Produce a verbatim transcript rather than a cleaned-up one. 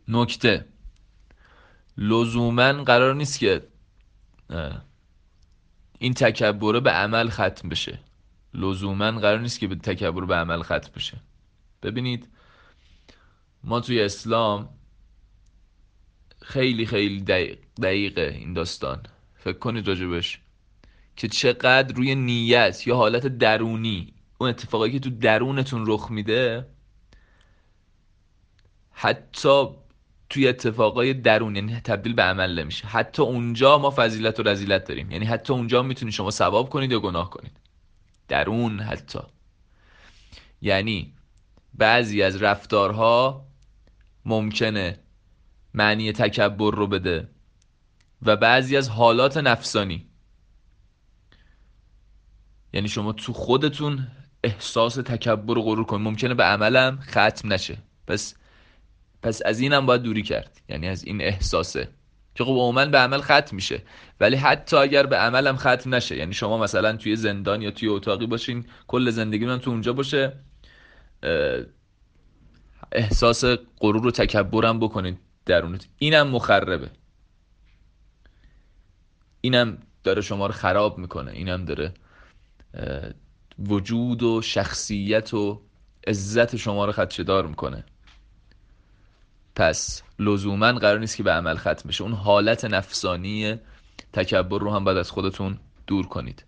نکته: لزوما قرار نیست که این تکبر به عمل ختم بشه. لزوما قرار نیست که به تکبر به عمل ختم بشه. ببینید، ما توی اسلام خیلی خیلی دقیق دقیقه این داستان. فکر کنید راجبش که چقدر روی نیت یا حالت درونی، اون اتفاقی که تو درونتون رخ میده، حتی توی اتفاقای درون، یعنی تبدیل به عمل نمیشه. حتی اونجا ما فضیلت و رذیلت داریم، یعنی حتی اونجا میتونید شما ثواب کنید یا گناه کنید، درون حتی. یعنی بعضی از رفتارها ممکنه معنی تکبر رو بده و بعضی از حالات نفسانی، یعنی شما تو خودتون احساس تکبر و غرور کنید، ممکنه به عملم ختم نشه. پس پس از اینم باید دوری کرد، یعنی از این احساسه که خب عموما به عمل ختم میشه. ولی حتی اگر به عملم ختم نشه، یعنی شما مثلا توی زندان یا توی اتاقی باشین، کل زندگی من تو اونجا باشه، احساس غرور و تکبرم بکنید درونت، اینم مخربه، اینم داره شما رو خراب میکنه، اینم داره وجود و شخصیت و عزت شما رو خدشه‌دار میکنه. پس لزوما قرار نیست که به عمل ختم بشه. اون حالت نفسانی تکبر رو هم باید از خودتون دور کنید.